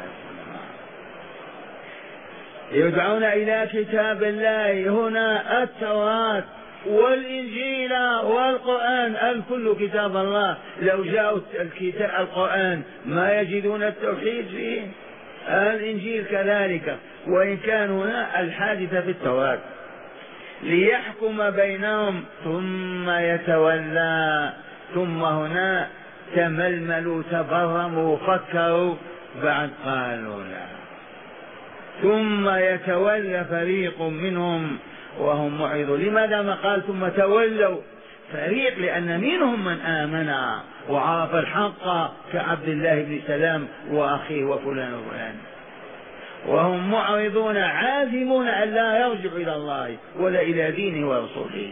Speaker 1: يدعون إلى كتاب الله هنا التوراة والإنجيل والقرآن، الكل كتاب الله. لو جاءوا الكتاب القرآن ما يجدون التوحيد فيه، الإنجيل كذلك، وإن كان هنا الحادثة في التوراة. ليحكم بينهم ثم يتولى، ثم هنا تململوا تبرموا فكروا بعد قالوا لا. ثم يتولى فريق منهم وهم معرضون. لماذا ما قال ثم تولوا فريق؟ لأن منهم من آمن وعرف الحق كعبد الله بن سلام وأخيه وفلان وفلان، وهم معرضون عازمون أن لا يرجعوا إلى الله ولا إلى دينه ورسوله.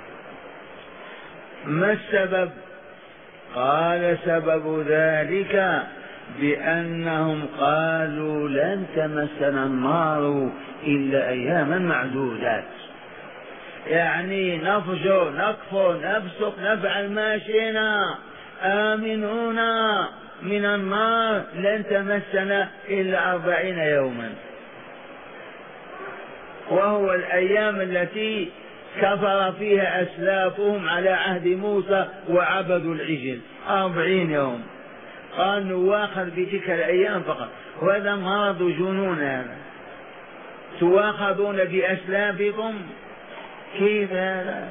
Speaker 1: ما السبب؟ قال سبب ذلك بأنهم قالوا لن تمسنا النار إلا أياما معدودات، يعني نفجر نكفر نفسق نفعل ما شئنا آمنونا من النار لن تمسنا إلا أربعين يوما، وهو الأيام التي كفر فيها أسلافهم على عهد موسى وعبدوا العجل، أربعين يوم. قال نواخذ بتلك الأيام فقط، وهذا مرض جنون. هذا تواخذون بأسلافكم؟ كيف هذا؟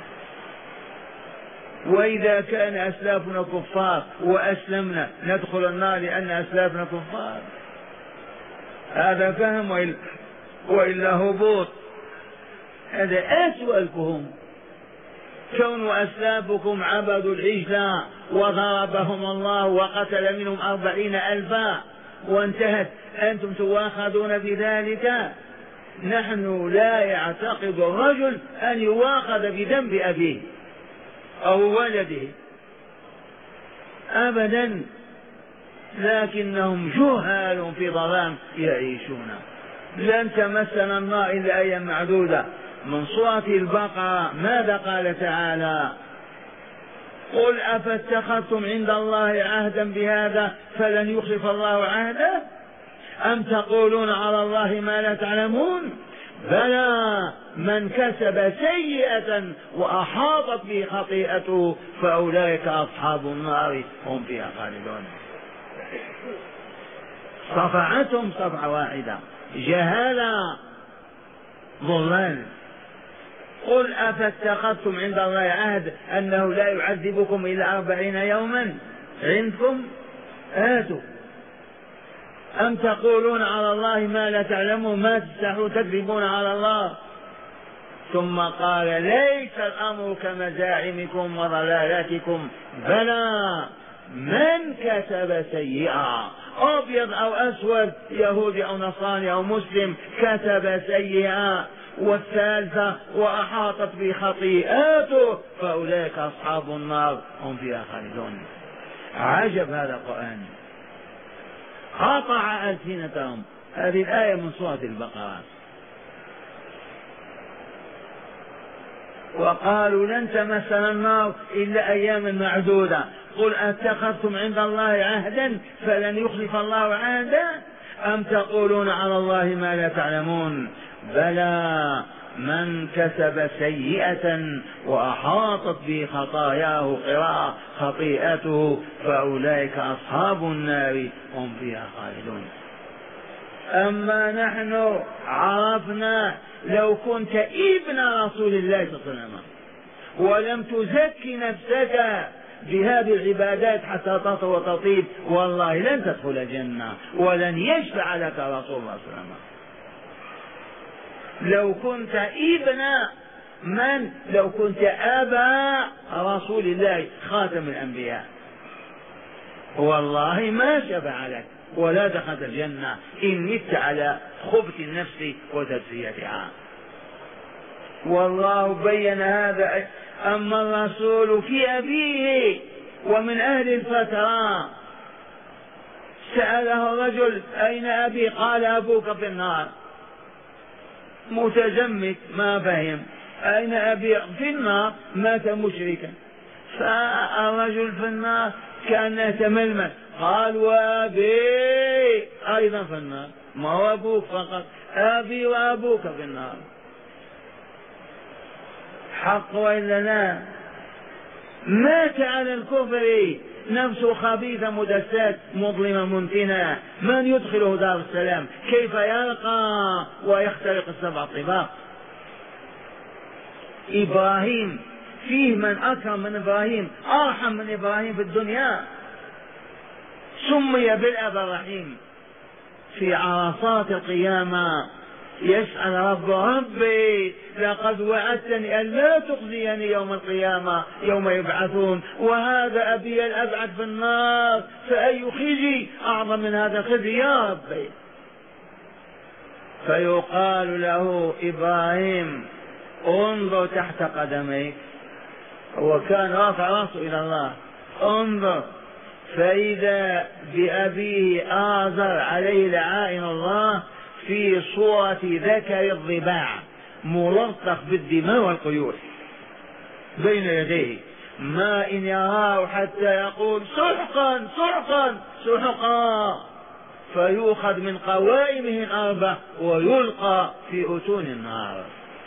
Speaker 1: وإذا كان أسلافنا كفار وأسلمنا ندخل النار لأن أسلافنا كفار؟ هذا فهم وإلا, وإلا هبوط. هذا أسوأ الفهم. كون أسلافكم عبدوا العجل وضربهم الله وقتل منهم أربعين ألفا وانتهت، أنتم تواخذون بذلك؟ نحن لا يعتقد الرجل أن يواخذ بذنب أبيه أو ولده أبدا، لكنهم جهال في ظلام يعيشون. لن تمسنا النار إلا أيام معدودة. من سورة البقرة ماذا قال تعالى؟ قل أفاتخذتم عند الله عهدا بهذا فلن يخلف الله عهده أم تقولون على الله ما لا تعلمون؟ بلى من كسب سيئة وأحاطت به خطيئته فأولئك أصحاب النار هم فيها خالدون. صفعتهم صفعة واحدة، جهالة ضلال. قل أفاتخذتم عند الله عهد أنه لا يعذبكم إلا أربعين يوما عندكم؟ آتوا. أم تقولون على الله ما لا تعلمون، ما تستحوا تكذبون على الله. ثم قال ليس الأمر كمزاعمكم وضلالاتكم، بلى من كسب سيئة، أبيض أو أسود، يهودي أو نصراني أو مسلم، كسب سيئة والثالثة وأحاطت بخطيئاته فأولئك أصحاب النار هم فيها خالدون. عجب هذا القرآن، قطع ألسنتهم. هذه الآية من سورة البقرة. وقالوا لن تمسنا النار إلا أياما معدودة. قل أتخذتم عند الله عهدا فلن يخلف الله عهدا أم تقولون على الله ما لا تعلمون؟ بلى من كسب سيئة وأحاطت به خطاياه قراءة خطيئته فأولئك أصحاب النار هم فيها خالدون. أما نحن عرفنا لو كنت ابن رسول الله صلى الله عليه وسلم ولم تزكي نفسك بهذه العبادات حتى تطهر وتطيب والله لن تدخل الجنة ولن يشفع لك رسول الله صلى الله عليه وسلم. لو كنت ابن من؟ لو كنت أبا رسول الله خاتم الأنبياء والله ما شفع لك ولا دخلت الجنة إن مت على خبث النفس وتزكيتها. والله بين هذا. أما الرسول في أبيه ومن أهل الفترة سأله الرجل أين أبي؟ قال أبوك في النار. متزمت ما فهم. أين أبي؟ في النار. مات مشركا. فالرجل في النار كان يتململ. قال وأبي أيضا في النار. ما هو أبوك فقط، أبي وأبوك في النار. حق وإلا لا؟ مات على الكفر، نفسه خبيثة مدسات مظلمة منتنة. من يدخله دار السلام؟ كيف يلقى ويخترق السبع طباق؟ إبراهيم فيه من أكرم من إبراهيم، أرحم من إبراهيم في الدنيا، سمي بالأب الرحيم. في عرصات القيامة يسأل رب ربي لقد وعدتني أن لا تخزيني يوم القيامة يوم يبعثون، وهذا أبي الأبعد في النار، فأي خزي أعظم من هذا الخزي يا ربي. فيقال له إبراهيم انظر تحت قدميك، هو كان رافع راسه إلى الله، انظر، فإذا بأبيه آزر عليه لعائن الله في صورة ذكر الضباع ملطخ بالدماء والقيود بين يديه، ما إن يراه حتى يقول سحقا سحقا سحقا، فيؤخذ من قوائمه الأربع ويلقى في أتون النار.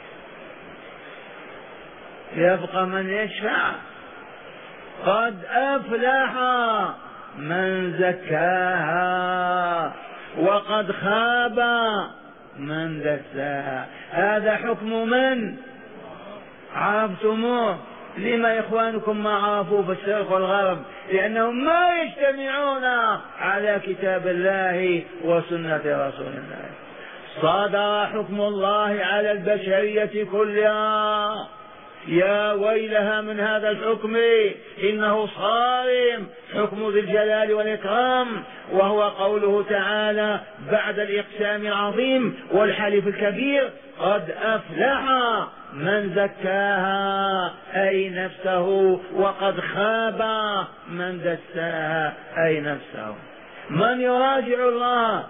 Speaker 1: يبقى من يشفع. قد أفلح من زكاها وقد خاب من دساها. هذا حكم من عرفتموه. لما إخوانكم ما عرفوا في الشرق والغرب؟ لأنهم ما يجتمعون على كتاب الله وسنة رسول الله. صدر حكم الله على البشرية كلها، يا ويلها من هذا الحكم، إنه صارم، حكم ذي الجلال والإكرام، وهو قوله تعالى بعد الإقسام العظيم والحلف الكبير: قد أفلح من زكاها أي نفسه، وقد خاب من دساها أي نفسه. من يراجع الله؟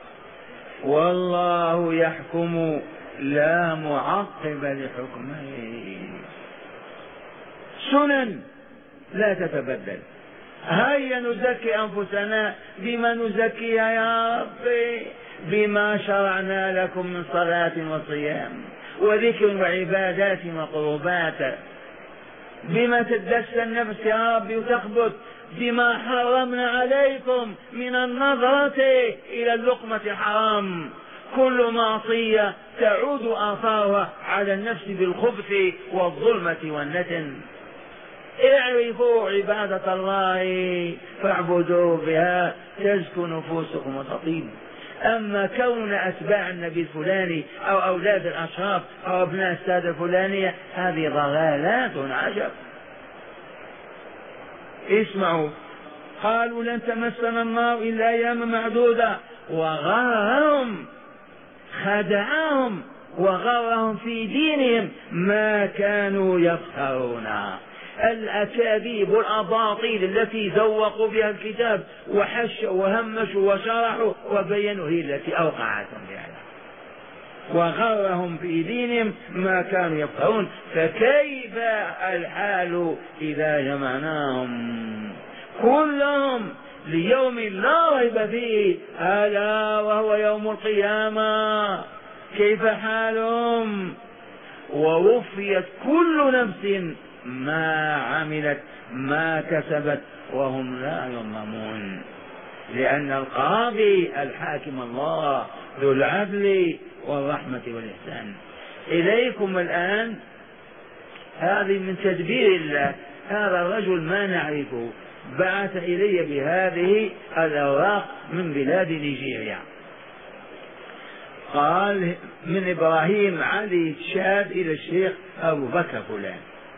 Speaker 1: والله يحكم لا معقب لحكمه، سنن لا تتبدل. هيا نزكي أنفسنا. بما نزكيها يا ربي؟ بما شرعنا لكم من صلاة وصيام وذكر وعبادات وقربات. بما تدسى النفس يا ربي وتخبت؟ بما حرمنا عليكم من النظرة إلى اللقمة حرام. كل معصية تعود آثارها على النفس بالخبث والظلمة والنتن. اعرفوا عبادة الله فاعبدوا بها تزكو نفوسكم وتطيب. أما كون أتباع النبي الفلاني أو أولاد الأشراف أو أبناء السادة الفلانية هذه ضلالات عجب. اسمعوا، قالوا لن تمسنا النار إلا أياما معدودة، وغرهم خدعهم وغرهم في دينهم ما كانوا يفترون. الأكاذيب والأباطيل التي ذوقوا بها الكتاب وحشوا وهمشوا وشرحوا وبينوا هي التي أوقعتهم بها، وغرهم في دينهم ما كانوا يفترون. فكيف الحال إذا جمعناهم كلهم ليوم لا ريب فيه، ألا وهو يوم القيامة؟ كيف حالهم؟ ووفيت كل نفس ما عملت ما كسبت وهم لا يظلمون، لأن القاضي الحاكم الله ذو العدل والرحمة والإحسان. إليكم الآن هذه من تدبير الله. هذا الرجل ما نعرفه بعث إلي بهذه الأوراق من بلاد نيجيريا. قال من إبراهيم علي تشاد إلى الشيخ أبو بكر فلان.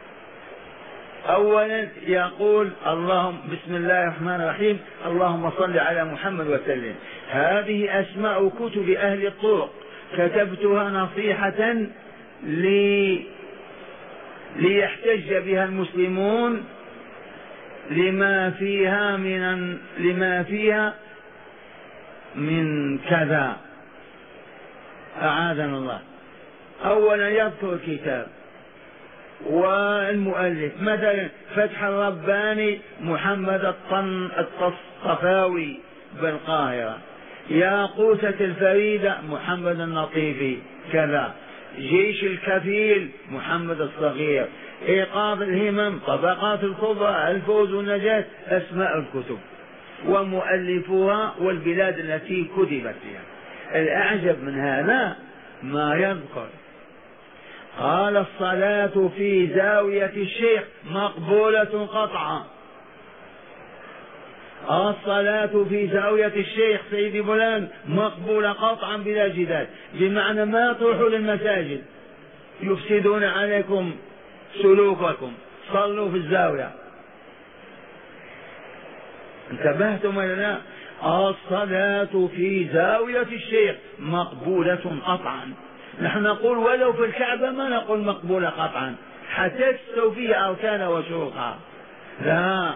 Speaker 1: أولا يقول اللهم بسم الله الرحمن الرحيم اللهم صل على محمد وسلم. هذه أسماء كتب أهل الطرق كتبتها نصيحة لي ليحتج بها المسلمون لما فيها من لما فيها من كذا، أعاذنا الله. أولا يذكر الكتاب والمؤلف، مثلا فتح الرباني محمد الطن الصفاوي بالقاهرة، ياقوتة الفريدة محمد النطيفي كذا، جيش الكفيل محمد الصغير، إيقاظ الهمم، طبقات الكبرى، الفوز والنجاة، أسماء الكتب ومؤلفوها والبلاد التي كتبت فيها. الأعجب من هذا ما يذكر قال الصلاة في زاوية الشيخ مقبولة قطعا. الصلاة في زاوية الشيخ سيدي فلان مقبولة قطعا بلا جدال، بمعنى ما تروحوا للمساجد يفسدون عليكم سلوككم، صلوا في الزاوية. انتبهتم ولا لا؟ الصلاة في زاوية الشيخ مقبولة قطعا. نحن نقول ولو في الكعبة ما نقول مقبولة قطعا حتى تستوي فيها أركان وشروطها، لا.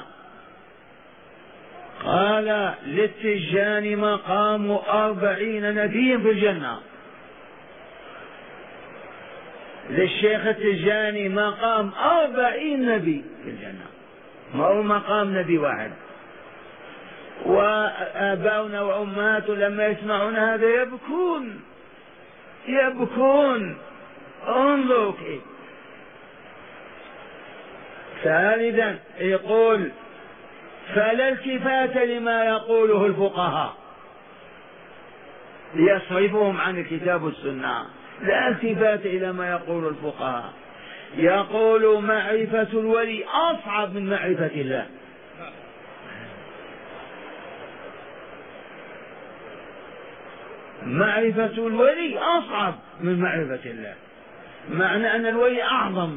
Speaker 1: قال للتجان مقام أربعين نبي في الجنة، للشيخ التجاني مقام أربعين نبي في الجنة، ما هو مقام نبي واحد. وآباؤنا وأمهاتنا لما يسمعون هذا يبكون يبكون. انظروا كيف. ثالثا يقول فلا التفات لما يقوله الفقهاء ليصرفهم عن الكتاب والسنة، لا التفات إلى ما يقول الفقهاء. يقول معرفة الولي أصعب من معرفة الله. معرفة الولي أصعب من معرفة الله، معنى أن الولي أعظم.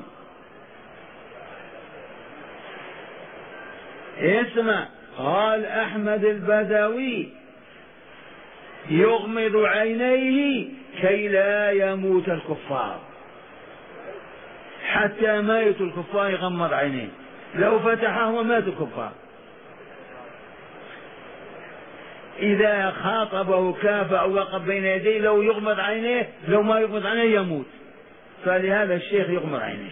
Speaker 1: اسمع، قال أحمد البدوي يغمض عينيه كي لا يموت الكفار، حتى ميت الكفار يغمض عينيه، لو فتحه مات الكفار. إذا خاطبه كاف أو وقف بين يديه لو يغمض عينيه، لو ما يغمض عينيه يموت. فلهذا الشيخ يغمض عينيه.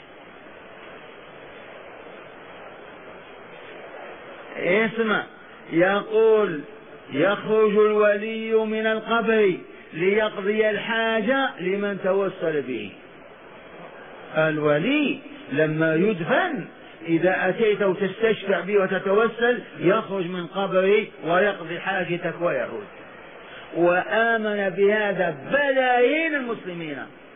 Speaker 1: اسمع، يقول يخرج الولي من القبر ليقضي الحاجة لمن توسل به. الولي لما يدفن إذا أتيت وتستشفع به وتتوسل يخرج من قبره ويقضي حاجتك ويعود. وآمن بهذا بلايين المسلمين.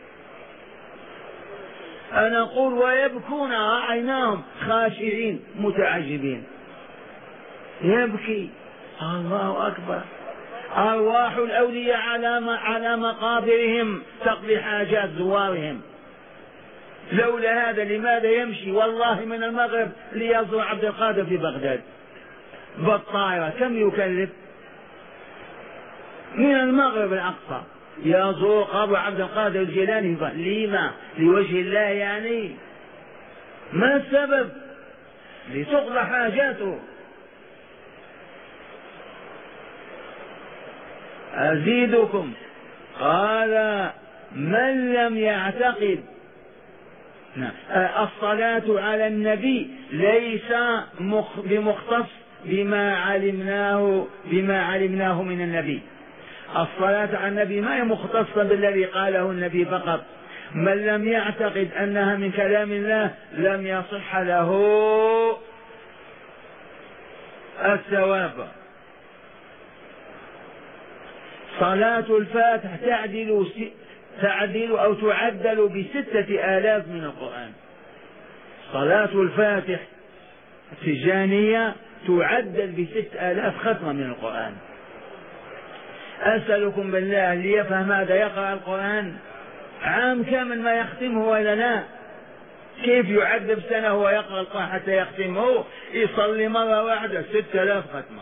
Speaker 1: أنا أقول ويبكون عيناهم خاشعين متعجبين، يبكي. الله أكبر. أرواح الأولياء على مقابرهم تقضي حاجات زوارهم. لولا هذا لماذا يمشي والله من المغرب ليزور عبد القادر في بغداد بالطائرة؟ كم يكلف؟ من المغرب الأقصى يزور قبر عبد القادر الجيلاني. لما؟ لوجه الله يعني؟ ما السبب؟ لتقضى حاجاته. أزيدكم، قال من لم يعتقد الصلاة على النبي ليس بمختص بما علمناه بما علمناه من النبي. الصلاة على النبي ما هي مختصة بالذي قاله النبي فقط. من لم يعتقد أنها من كلام الله لم يصح له الثواب. صلاة الفاتح تعدل تعدل أو تعدل بستة آلاف من القرآن. صلاة الفاتح التجانية تعدل بست آلاف ختمة من القرآن. أسألكم بالله ليفهم هذا يقرأ القرآن عام كامل ما يختمه ولا لا؟ كيف يعذب سنة ويقرأ القرآن حتى يختمه؟ يصلي مرة واحدة ست آلاف ختمة.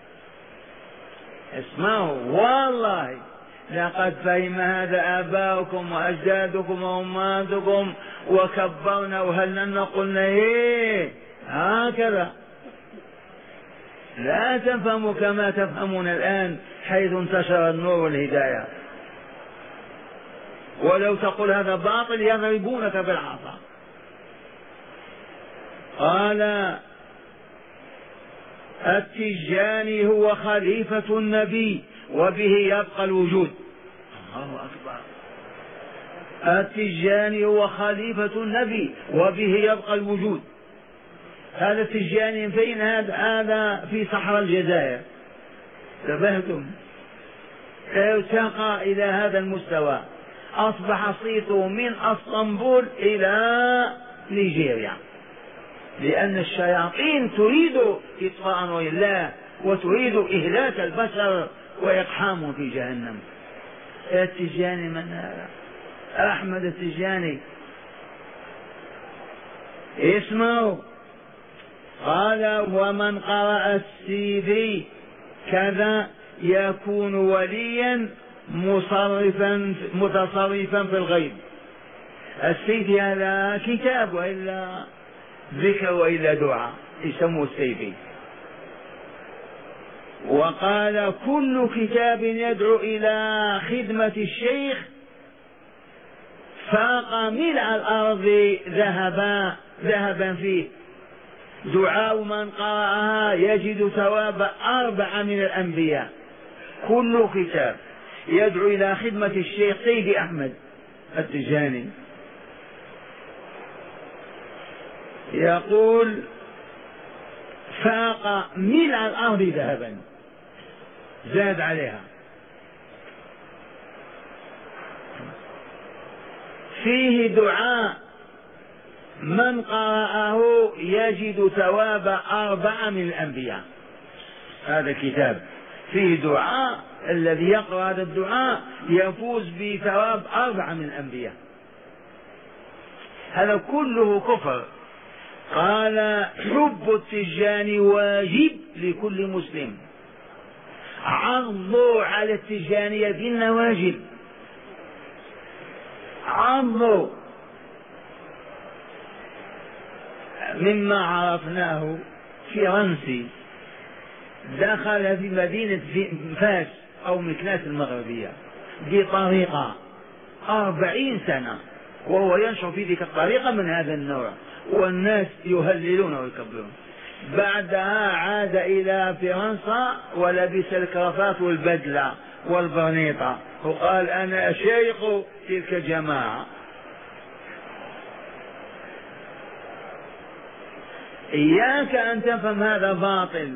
Speaker 1: اسمعوا والله لقد فهم هذا آباؤكم وأجدادكم وأمهاتكم وكبرنا وهللنا قلنا إيه هكذا. لا تفهموا كما تفهمون الآن حيث انتشر النور والهداية. ولو تقول هذا باطل يضربونك بالعصا. قال التجاني هو خليفة النبي وبه يبقى الوجود. الله أكبر. التجاني هو خليفة النبي وبه يبقى الوجود. هذا التجاني فين؟ هذا هذا في صحراء الجزائر. انتبهتم؟ ارتقى إلى هذا المستوى، أصبح صيته من اسطنبول إلى نيجيريا. لأن الشياطين تريد إطفاء نور الله وتريد إهلاك البشر وإقحامهم في جهنم. التجاني من هذا؟ أحمد التجاني. اسمعوا، قال ومن قرأ السيدي كذا يكون وليا مصرفا متصرفا في الغيب. السيدي هذا كتاب وإلا ذكر وإلا دعاء يسموه السيدي. وقال كل كتاب يدعو إلى خدمة الشيخ فاق ملء الأرض ذهبا ذهبا فيه. دعاء من قرأها يجد ثواب أربعة من الأنبياء. كل كتاب يدعو إلى خدمة الشيخ سيدي أحمد التجاني يقول فاق ملء الأرض ذهبا، زاد عليها. فيه دعاء من قرأه يجد ثواب أربعة من الأنبياء. هذا كتاب فيه دعاء، الذي يقرأ هذا الدعاء يفوز بثواب أربعة من الأنبياء. هذا كله كفر. قال حب التجاني واجب لكل مسلم. عضوا على التجانية بالنواجذ، عضوا. مما عرفناه فرنسي دخل في مدينة فاس أو مكناس المغربية بطريقة أربعين سنة وهو ينشر في ذلك الطريقة من هذا النوع، والناس يهللون ويكبرون. بعدها عاد إلى فرنسا ولبس الكرافات والبدلة والبرنيطة وقال أنا شيخ تلك الجماعة. إياك أن تفهم هذا باطل.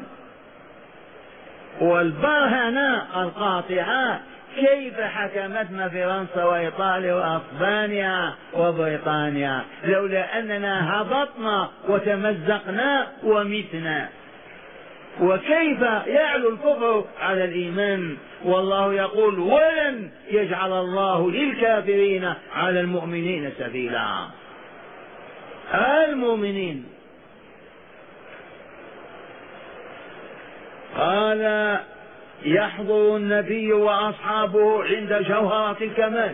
Speaker 1: والبرهنة القاطعة كيف حكمتنا فرنسا وإيطاليا وأسبانيا وبريطانيا لولا أننا هبطنا وتمزقنا ومتنا. وكيف يعلو الكفر على الإيمان، والله يقول ولن يجعل الله للكافرين على المؤمنين سبيلا. المؤمنين. قال يحضر النبي وأصحابه عند جوهرة الكمال.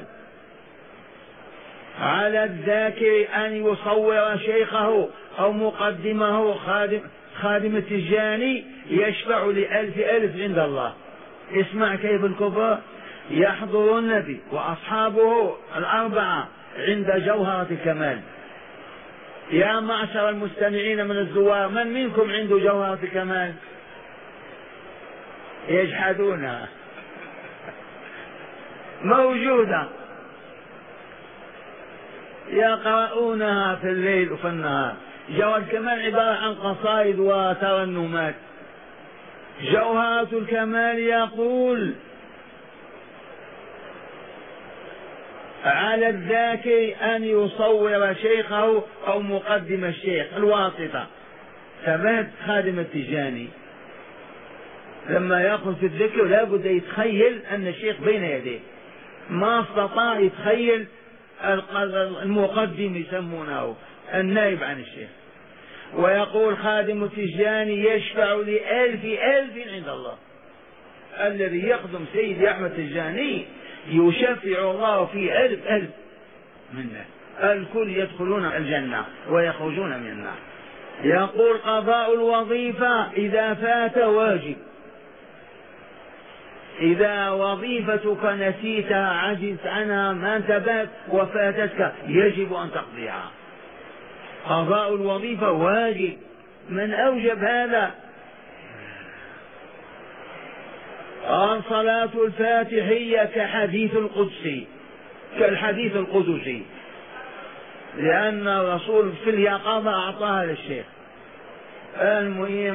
Speaker 1: على الذاكر أن يصور شيخه أو مقدمه خادم, خادم التجاني يشفع لألف ألف عند الله. اسمع كيف الكفر. يحضر النبي وأصحابه الأربعة عند جوهرة الكمال. يا معشر المستمعين من الزوار، من منكم عنده جوهرة الكمال؟ يجحدونها. موجودة، يقرؤونها في الليل وفي النهار. جوهرة الكمال عبارة عن قصائد وترنمات. جوهرة الكمال يقول على الذاكر أن يصور شيخه أو مقدم الشيخ الواسطة. ثبات خادم التجاني لما يأخذ في الذكر لا بد يتخيل أن الشيخ بين يديه. ما استطاع يتخيل المقدم يسمونه النائب عن الشيخ. ويقول خادم التجاني يشفع لألف ألف عند الله. الذي يخدم سيدي أحمد التجاني يشفع الله في ألف ألف منه. الكل يدخلون الجنة ويخرجون من النار. يقول قضاء الوظيفة إذا فات واجب. إذا وظيفتك نسيتها عجزت عنها ما انتبهت وفاتتك يجب أن تقضيها. قضاء الوظيفة واجب. من أوجب هذا؟ قال صلاة الفاتحية كحديث القدسي كالحديث القدسي، لأن الرسول في اليقظة أعطاها للشيخ. المهم